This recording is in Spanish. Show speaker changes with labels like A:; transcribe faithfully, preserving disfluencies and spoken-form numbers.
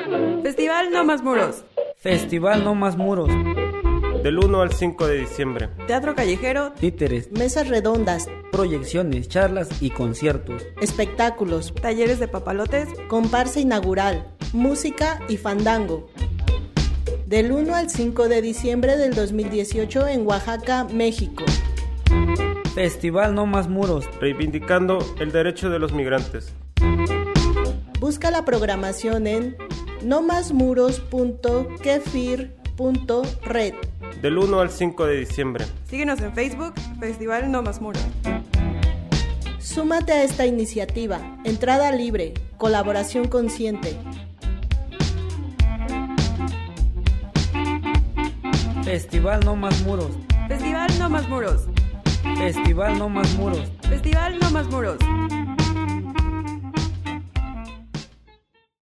A: Festival No Más Muros.
B: Festival No Más Muros.
C: Del uno al cinco de diciembre.
A: Teatro callejero,
B: Títeres,
D: mesas redondas,
B: proyecciones, charlas y conciertos,
D: espectáculos,
A: talleres de papalotes,
D: comparsa inaugural, música y fandango. Del uno al cinco de diciembre del dos mil dieciocho en Oaxaca, México.
B: Festival No Más Muros.
C: Reivindicando el derecho de los migrantes.
D: Busca la programación en nomasmuros punto kefir punto red.
C: Del uno al cinco de diciembre.
A: Síguenos en Facebook, Festival No Más Muros.
D: Súmate a esta iniciativa. Entrada libre, colaboración consciente.
B: Festival No Más Muros.
A: Festival No Más Muros.
B: Festival No Más Muros.
A: Festival No Más Muros.